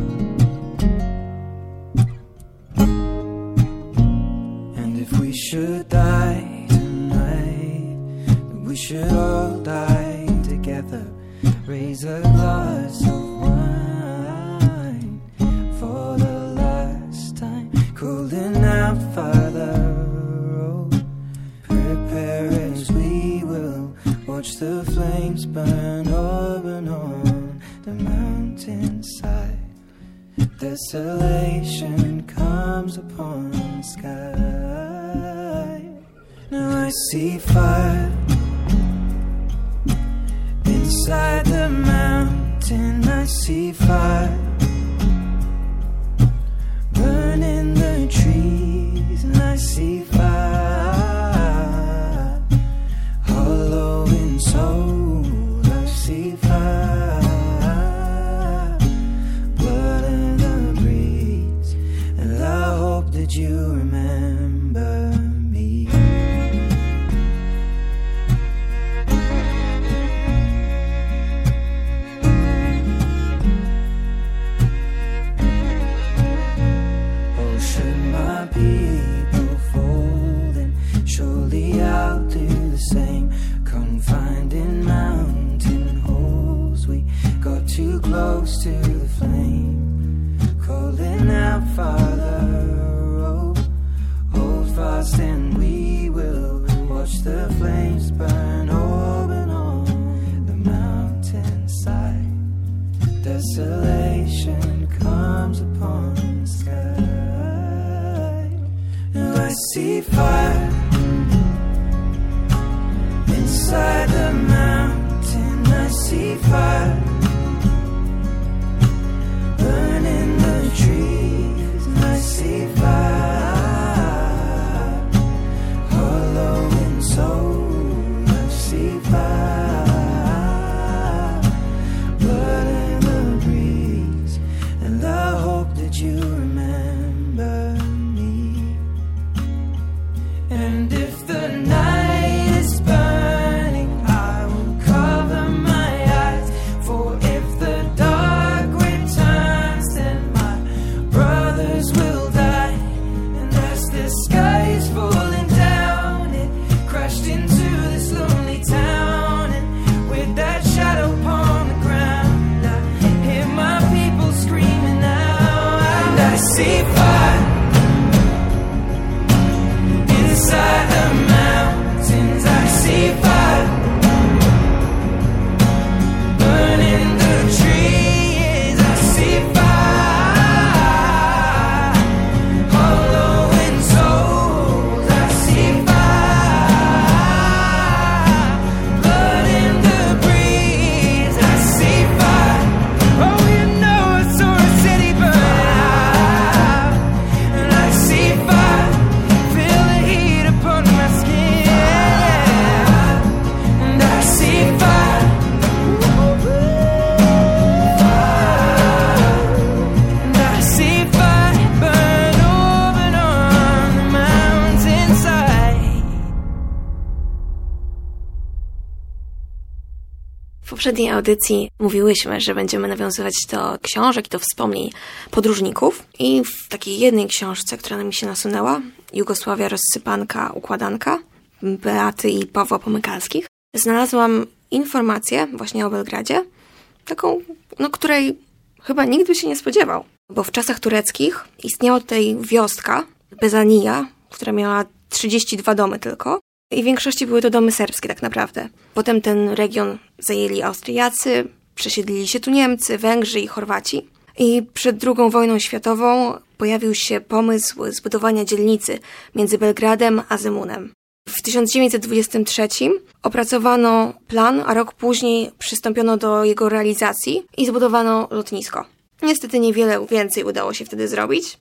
Speaker 7: And if we should die tonight, we should all die together. Raise a glass of wine for the last time, calling out, Father, oh, prepare as we will watch the flames burn open on the mountainside. Desolation comes upon the sky. Now I see fire inside the mountain. I see fire burning the trees, and I see fire hollow in soul. I see fire, blood in the breeze, and I hope that you remember me. Oh, should my people fall, then surely I'll do the same. Confined in mountain holes, we got too close to the flame, calling out, Father, oh, hold fast and we will watch the flames burn open on the mountainside. Desolation comes upon the sky. Now I see fire inside the mountain. I see fire burning the trees, and I see fire hollow in soul. I see fire, blood in the breeze, and I hope that you remember me. And if the night is burning, I will cover my eyes. For if the dark returns, then my brothers will die. And as the sky is falling down, it crashed into this lonely town. And with that shadow upon the ground, I hear my people screaming out. And I see fire inside the mountains. I see fire burning the trees. I see fire hollow in souls. I see fire, blood in the breeze. I see fire. Oh, you know I saw a city burn out. And I see fire, feel the heat upon my skin. And I see fire, and I see fire burn open on the mountainside.
Speaker 1: W poprzedniej audycji mówiłyśmy, że będziemy nawiązywać do książek i do wspomnień podróżników i w takiej jednej książce, która nam się nasunęła, Jugosławia rozsypanka, układanka, Beaty i Pawła Pomykalskich, znalazłam informację właśnie o Belgradzie, taką, no, której chyba nikt by się nie spodziewał, bo w czasach tureckich istniała tutaj wioska, Bezanija, która miała trzydzieści dwa domy tylko, i w większości były to domy serbskie tak naprawdę. Potem ten region zajęli Austriacy, przesiedlili się tu Niemcy, Węgrzy i Chorwaci. I przed drugą wojną światową pojawił się pomysł zbudowania dzielnicy między Belgradem a Zemunem. W tysiąc dziewięćset dwudziestym trzecim opracowano plan, a rok później przystąpiono do jego realizacji i zbudowano lotnisko. Niestety niewiele więcej udało się wtedy zrobić.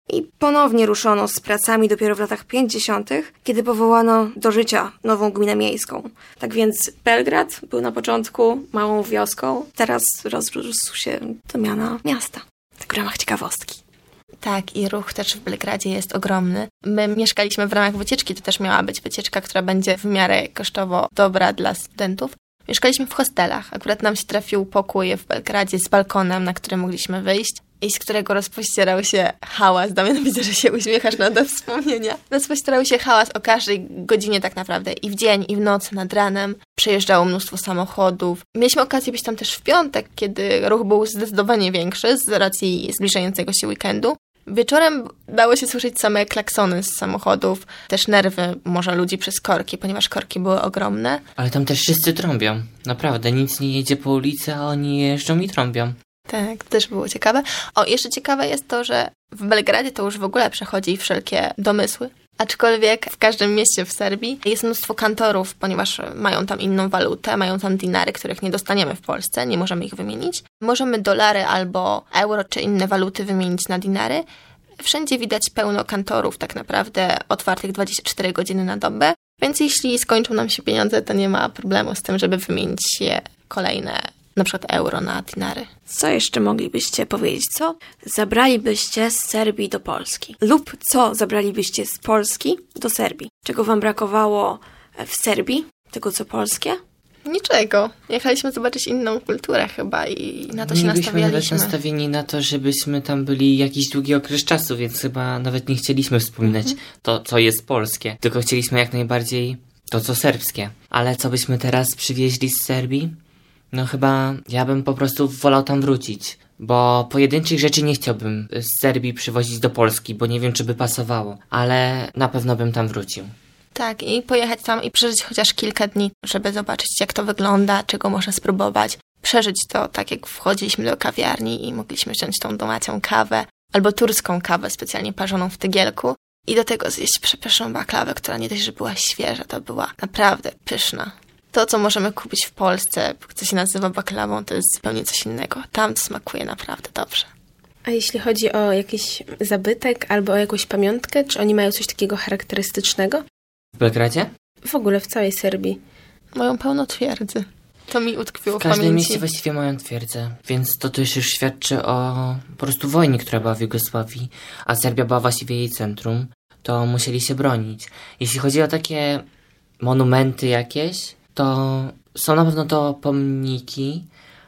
Speaker 1: i ponownie ruszono z pracami dopiero w latach pięćdziesiątych, kiedy powołano do życia nową gminę miejską. Tak więc Belgrad był na początku małą wioską, teraz rozrósł się do miana miasta. W ramach ciekawostki.
Speaker 3: Tak, i ruch też w Belgradzie jest ogromny. My mieszkaliśmy w ramach wycieczki, to też miała być wycieczka, która będzie w miarę kosztowo dobra dla studentów. Mieszkaliśmy w hostelach. Akurat nam się trafił pokój w Belgradzie z balkonem, na który mogliśmy wyjść i z którego rozpościerał się hałas. Damian, widzę, że się uśmiechasz na te wspomnienia. Rozpościerał się hałas o każdej godzinie tak naprawdę. I w dzień, i w nocy, nad ranem. Przejeżdżało mnóstwo samochodów. Mieliśmy okazję być tam też w piątek, kiedy ruch był zdecydowanie większy z racji zbliżającego się weekendu. Wieczorem dało się słyszeć same klaksony z samochodów, też nerwy może ludzi przez korki, ponieważ korki były ogromne.
Speaker 2: Ale tam też wszyscy trąbią. Naprawdę, nic nie jedzie po ulicy, a oni jeżdżą i trąbią.
Speaker 3: Tak, to też było ciekawe. O, jeszcze ciekawe jest to, że w Belgradzie to już w ogóle przechodzi wszelkie domysły. Aczkolwiek w każdym mieście w Serbii jest mnóstwo kantorów, ponieważ mają tam inną walutę, mają tam dinary, których nie dostaniemy w Polsce, nie możemy ich wymienić. Możemy dolary albo euro czy inne waluty wymienić na dinary. Wszędzie widać pełno kantorów tak naprawdę otwartych dwadzieścia cztery godziny na dobę, więc jeśli skończą nam się pieniądze, to nie ma problemu z tym, żeby wymienić je kolejne, na przykład euro na dinary.
Speaker 1: Co jeszcze moglibyście powiedzieć? Co zabralibyście z Serbii do Polski? Lub co zabralibyście z Polski do Serbii? Czego wam brakowało w Serbii? Tego co polskie?
Speaker 3: Niczego. Jechaliśmy zobaczyć inną kulturę chyba i na to się
Speaker 2: Nie byliśmy
Speaker 3: nastawialiśmy.
Speaker 2: nawet nastawieni na to, żebyśmy tam byli jakiś długi okres czasu, więc chyba nawet nie chcieliśmy wspominać mhm. to, co jest polskie. Tylko chcieliśmy jak najbardziej to, co serbskie. Ale co byśmy teraz przywieźli z Serbii? No chyba ja bym po prostu wolał tam wrócić. Bo pojedynczych rzeczy nie chciałbym z Serbii przywozić do Polski, bo nie wiem, czy by pasowało. Ale na pewno bym tam wrócił.
Speaker 3: Tak, i pojechać tam i przeżyć chociaż kilka dni, żeby zobaczyć, jak to wygląda, czego można spróbować. Przeżyć to tak, jak wchodziliśmy do kawiarni i mogliśmy wziąć tą domacią kawę, albo turską kawę specjalnie parzoną w tygielku i do tego zjeść przepyszną baklawę, która nie dość, że była świeża, to była naprawdę pyszna. To, co możemy kupić w Polsce, co się nazywa baklawą, to jest zupełnie coś innego. Tam to smakuje naprawdę dobrze.
Speaker 4: A jeśli chodzi o jakiś zabytek albo o jakąś pamiątkę, czy oni mają coś takiego charakterystycznego?
Speaker 2: W Belgradzie?
Speaker 4: W ogóle w całej Serbii.
Speaker 3: Mają pełno twierdzy. To mi utkwiło w,
Speaker 2: w każdym
Speaker 3: pamięci.
Speaker 2: mieście właściwie mają twierdzę, więc to też już świadczy o po prostu wojnie, która była w Jugosławii, a Serbia była właściwie jej centrum, to musieli się bronić. Jeśli chodzi o takie monumenty jakieś, to są na pewno to pomniki,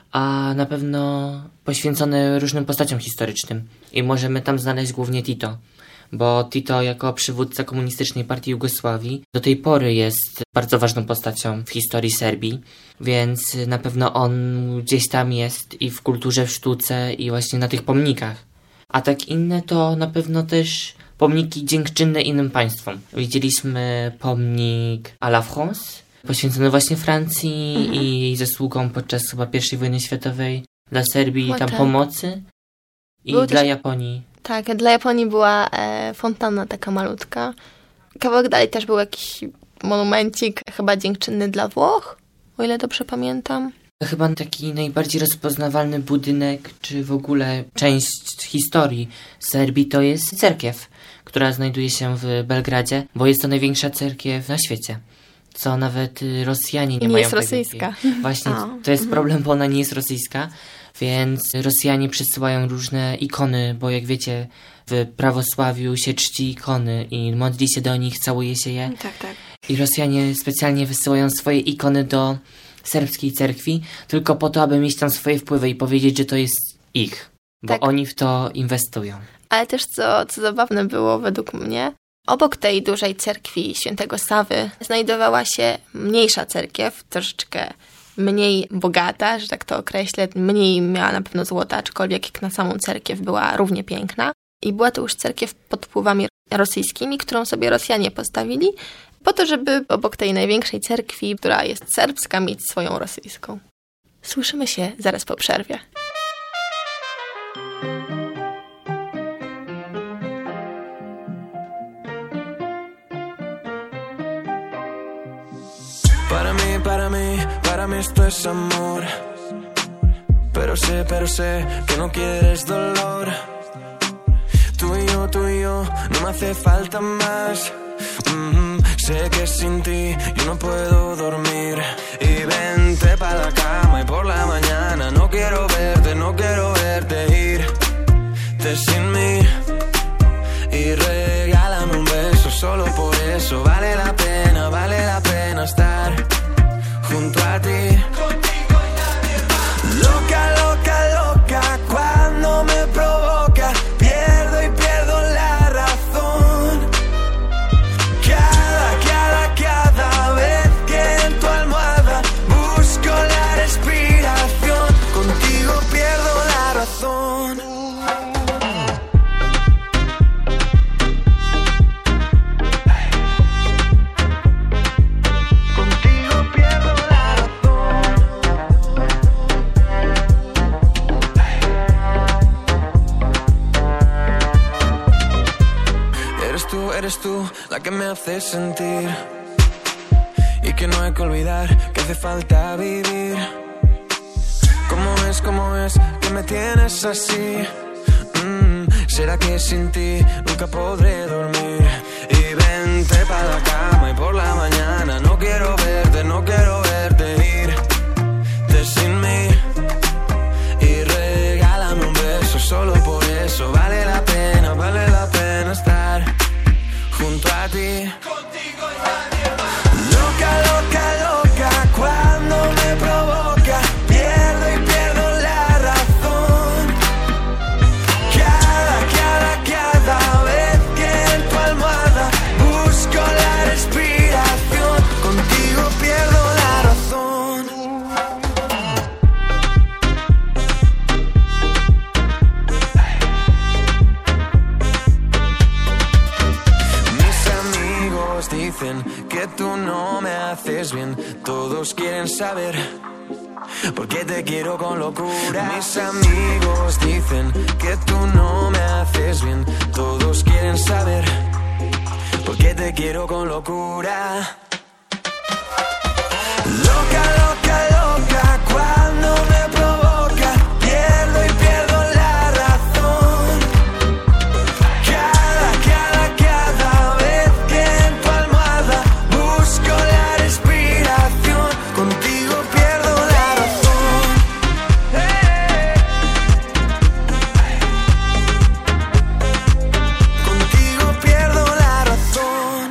Speaker 2: a na pewno poświęcone różnym postaciom historycznym. I możemy tam znaleźć głównie Tito, bo Tito jako przywódca komunistycznej partii Jugosławii do tej pory jest bardzo ważną postacią w historii Serbii, więc na pewno on gdzieś tam jest i w kulturze, w sztuce i właśnie na tych pomnikach. A tak inne to na pewno też pomniki dziękczynne innym państwom. Widzieliśmy pomnik à la France, poświęcony właśnie Francji mhm. i jej zasługom podczas chyba pierwszej wojny światowej dla Serbii,
Speaker 3: o,
Speaker 2: tam
Speaker 3: tak.
Speaker 2: pomocy i
Speaker 3: Było
Speaker 2: dla
Speaker 3: też...
Speaker 2: Japonii.
Speaker 3: Tak, dla Japonii była e, fontanna taka malutka. Kawałek dalej też był jakiś monumencik, chyba dziękczynny dla Włoch, o ile dobrze pamiętam.
Speaker 2: Chyba taki najbardziej rozpoznawalny budynek, czy w ogóle część historii Serbii to jest cerkiew, która znajduje się w Belgradzie, bo jest to największa cerkiew na świecie. Co nawet Rosjanie nie,
Speaker 3: nie
Speaker 2: mają.
Speaker 3: jest rosyjska.
Speaker 2: Właśnie, to jest problem, bo ona nie jest rosyjska, więc Rosjanie przysyłają różne ikony, bo jak wiecie, w prawosławiu się czci ikony i modli się do nich, całuje się je.
Speaker 1: Tak, tak.
Speaker 2: I Rosjanie specjalnie wysyłają swoje ikony do serbskiej cerkwi, tylko po to, aby mieć tam swoje wpływy i powiedzieć, że to jest ich, bo
Speaker 3: tak.
Speaker 2: oni w to inwestują.
Speaker 3: Ale też co, co zabawne było według mnie, obok tej dużej cerkwi świętego Sawy znajdowała się mniejsza cerkiew, troszeczkę mniej bogata, że tak to określę, mniej miała na pewno złota, aczkolwiek jak na samą cerkiew była równie piękna. I była to już cerkiew pod wpływami rosyjskimi, którą sobie Rosjanie postawili, po to, żeby obok tej największej cerkwi, która jest serbska, mieć swoją rosyjską. Słyszymy się zaraz po przerwie.
Speaker 5: Para mí, para mí, para mí esto es amor. Pero sé, pero sé que no quieres dolor. Tú y yo, tú y yo, no me hace falta más. Mm-hmm. Sé que sin ti yo no puedo dormir. Y vente pa' la cama y por la mañana no quiero verte, no quiero verte irte sin mí. Y regálame un beso, solo por eso vale la pena, vale la pena estar junto a ti. Contigo y nadie más. Loca, loca, loca, cuando me provoca, pierdo y pierdo la razón. Cada, cada, cada vez que en tu almohada busco la respiración, contigo pierdo la razón. Eres tú la que me hace sentir y que no hay que olvidar que hace falta vivir. ¿Cómo es, cómo es que me tienes así? Mm, ¿será que sin ti nunca podré dormir? Y vente pa' la cama y por la mañana no quiero verte, no quiero verte irte sin mí. Y regálame un beso, solo por eso vale la pena, vale la pena estar junto a ti. Contigo y nadie más. Loca, loca, loca, cuando me provoca, pierdo y pierdo la razón. Cada, cada, cada vez que en tu almohada busco la respiración, contigo pierdo la razón. Dicen que tú no me haces bien, todos quieren saber por qué te quiero con locura. Mis amigos dicen que tú no me haces bien, todos quieren saber por qué te quiero con locura. Loca, loca, loca, cuando me provoca, pierdo y pierdo la razón. Cada, cada, cada vez que en tu almohada busco la respiración, contigo pierdo la razón. Hey. Contigo pierdo la razón.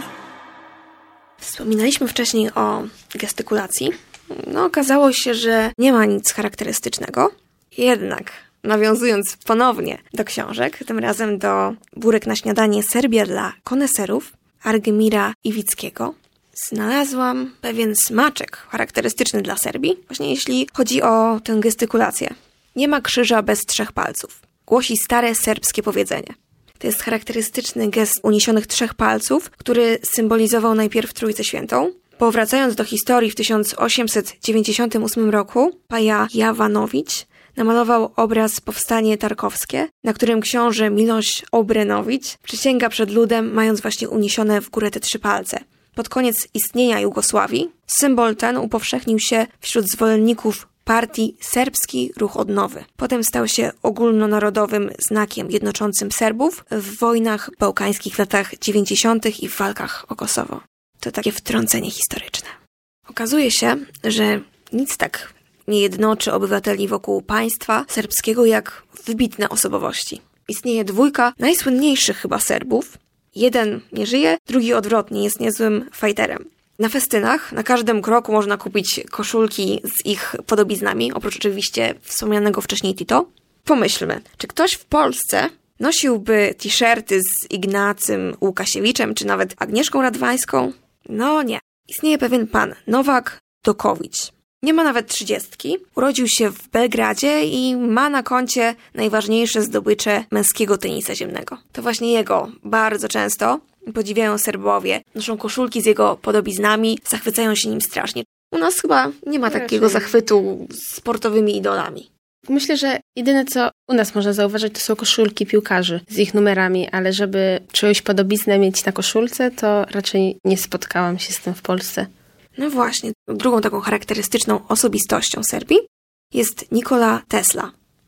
Speaker 1: Wspominaliśmy wcześniej o gestykulacji. No, okazało się, że nie ma nic charakterystycznego. Jednak, nawiązując ponownie do książek, tym razem do Burek na śniadanie Serbia dla koneserów Argemira Iwickiego, znalazłam pewien smaczek charakterystyczny dla Serbii, właśnie jeśli chodzi o tę gestykulację. Nie ma krzyża bez trzech palców, głosi stare serbskie powiedzenie. To jest charakterystyczny gest uniesionych trzech palców, który symbolizował najpierw Trójcę Świętą. Powracając do historii, w tysiąc osiemset dziewięćdziesiątym ósmym roku Paja Jawanowicz namalował obraz Powstanie Tarkowskie, na którym książę Miloš Obrenowicz przysięga przed ludem, mając właśnie uniesione w górę te trzy palce. Pod koniec istnienia Jugosławii symbol ten upowszechnił się wśród zwolenników partii Serbski Ruch Odnowy. Potem stał się ogólnonarodowym znakiem jednoczącym Serbów w wojnach bałkańskich w latach dziewięćdziesiątych i w walkach o Kosowo. To takie wtrącenie historyczne. Okazuje się, że nic tak nie jednoczy obywateli wokół państwa serbskiego jak wybitne osobowości. Istnieje dwójka najsłynniejszych chyba Serbów. Jeden nie żyje, drugi odwrotnie, jest niezłym fajterem. Na festynach na każdym kroku można kupić koszulki z ich podobiznami, oprócz oczywiście wspomnianego wcześniej Tito. Pomyślmy, czy ktoś w Polsce nosiłby t-shirty z Ignacym Łukasiewiczem, czy nawet Agnieszką Radwańską? No nie. Istnieje pewien pan Nowak Dokowicz. Nie ma nawet trzydziestki. Urodził się w Belgradzie i ma na koncie najważniejsze zdobycze męskiego tenisa ziemnego. To właśnie jego bardzo często podziwiają Serbowie. Noszą koszulki z jego podobiznami, zachwycają się nim strasznie. U nas chyba nie ma takiego zachwytu z sportowymi idolami.
Speaker 4: Myślę, że jedyne co u nas można zauważyć, to są koszulki piłkarzy z ich numerami, ale żeby czyjąś podobiznę mieć na koszulce, to raczej nie spotkałam się z tym w Polsce.
Speaker 1: No właśnie, drugą taką charakterystyczną osobistością Serbii jest Nikola Tesla.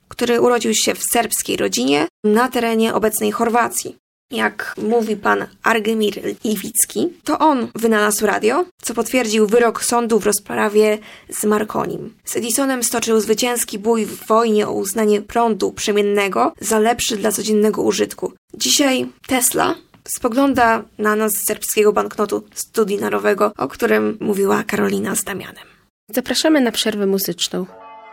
Speaker 1: który urodził się w serbskiej rodzinie na terenie obecnej Chorwacji. Jak mówi pan Argemir Iwicki, to on wynalazł radio, co potwierdził wyrok sądu w rozprawie z Marconim. Z Edisonem stoczył zwycięski bój w wojnie o uznanie prądu przemiennego za lepszy dla codziennego użytku. Dzisiaj Tesla spogląda na nas z serbskiego banknotu stu dinarowego, o którym mówiła Karolina z Damianem.
Speaker 4: Zapraszamy na przerwę muzyczną.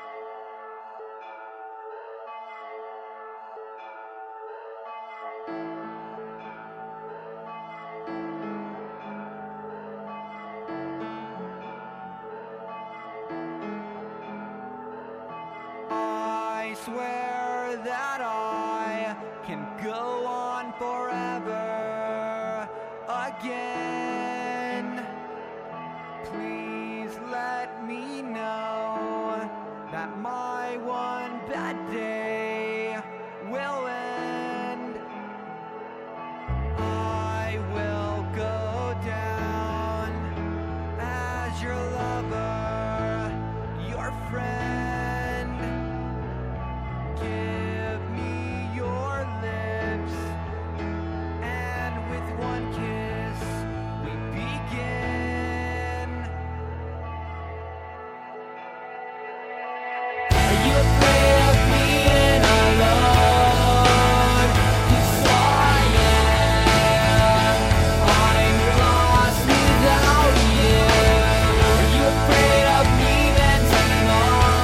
Speaker 7: I swear that I can go on forever again. Please let me know that my one bad day will end. I will go down as your lover, your friend. Give me your lips, and with one kiss we begin. Are you afraid of being alone? 'Cause I am. I'm lost without you. Are you afraid of me then turning on?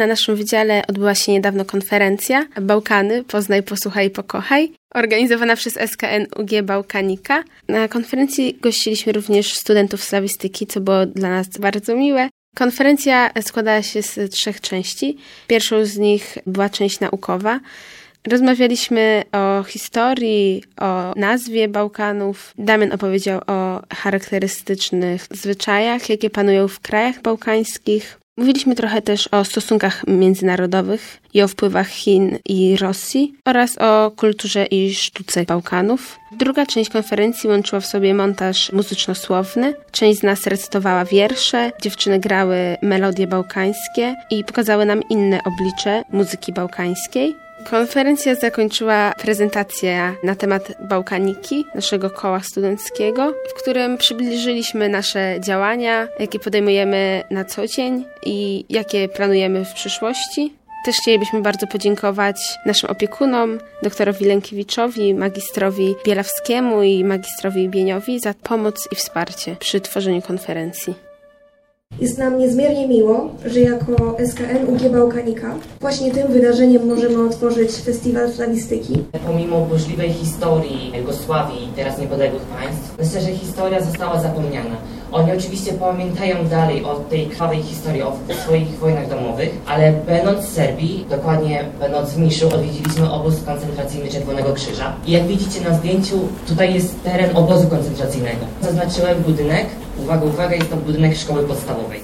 Speaker 4: na naszym wydziale odbyła się niedawno konferencja Bałkany, poznaj, posłuchaj, pokochaj, organizowana przez S K N U G Bałkanika. Na konferencji gościliśmy również studentów slawistyki, co było dla nas bardzo miłe. Konferencja składała się z trzech części. Pierwszą z nich była część naukowa. Rozmawialiśmy o historii, o nazwie Bałkanów. Damian opowiedział o charakterystycznych zwyczajach, jakie panują w krajach bałkańskich. Mówiliśmy trochę też o stosunkach międzynarodowych i o wpływach Chin i Rosji oraz o kulturze i sztuce Bałkanów. Druga część konferencji łączyła w sobie montaż muzyczno-słowny. Część z nas recytowała wiersze, dziewczyny grały melodie bałkańskie i pokazały nam inne oblicze muzyki bałkańskiej. Konferencja zakończyła prezentację na temat Bałkaniki, naszego koła studenckiego, w którym przybliżyliśmy nasze działania, jakie podejmujemy na co dzień i jakie planujemy w przyszłości. Też chcielibyśmy bardzo podziękować naszym opiekunom, doktorowi Lękiewiczowi, magistrowi Bielawskiemu i magistrowi Bieniowi za pomoc i wsparcie przy tworzeniu konferencji.
Speaker 8: Jest nam niezmiernie miło, że jako S K N U G Bałkanika właśnie tym wydarzeniem możemy otworzyć Festiwal Slawistyki.
Speaker 2: Pomimo burzliwej historii Jugosławii i teraz niepodległych państw, myślę, że historia została zapomniana. Oni oczywiście pamiętają dalej o tej krwawej historii, o swoich wojnach domowych, ale będąc w Serbii, dokładnie będąc w Niszu, odwiedziliśmy obóz koncentracyjny Czerwonego Krzyża. I jak widzicie na zdjęciu, tutaj jest teren obozu koncentracyjnego. Zaznaczyłem budynek. Uwaga, uwaga, jest to budynek szkoły podstawowej.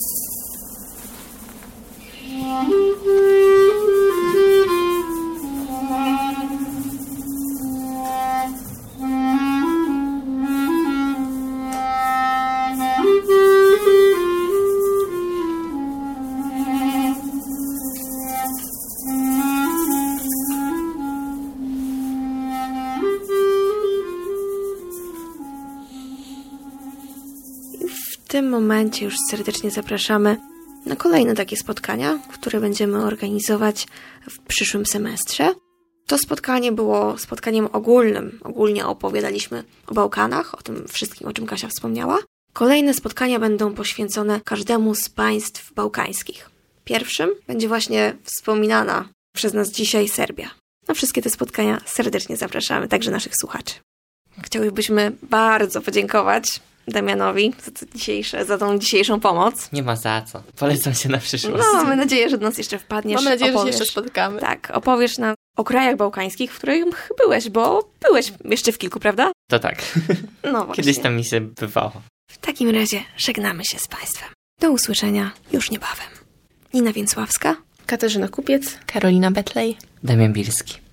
Speaker 1: W tym momencie już serdecznie zapraszamy na kolejne takie spotkania, które będziemy organizować w przyszłym semestrze. To spotkanie było spotkaniem ogólnym. Ogólnie opowiadaliśmy o Bałkanach, o tym wszystkim, o czym Kasia wspomniała. Kolejne spotkania będą poświęcone każdemu z państw bałkańskich. Pierwszym będzie właśnie wspominana przez nas dzisiaj Serbia. Na wszystkie te spotkania serdecznie zapraszamy, także naszych słuchaczy. Chciałybyśmy bardzo podziękować Damianowi za, to dzisiejsze, za tą dzisiejszą pomoc.
Speaker 2: Nie ma za co. Polecam się na przyszłość.
Speaker 1: No, mamy nadzieję, że do nas jeszcze wpadniesz.
Speaker 3: Mam nadzieję,
Speaker 1: opowiesz,
Speaker 3: że się jeszcze spotkamy.
Speaker 1: Tak, opowiesz nam o krajach bałkańskich, w których byłeś, bo byłeś jeszcze w kilku, prawda?
Speaker 2: To tak.
Speaker 1: No właśnie.
Speaker 2: Kiedyś tam mi się bywało.
Speaker 1: W takim razie żegnamy się z Państwem. Do usłyszenia już niebawem. Nina Więcławska,
Speaker 4: Katarzyna Kupiec,
Speaker 3: Karolina Betlej.
Speaker 2: Damian Bielski.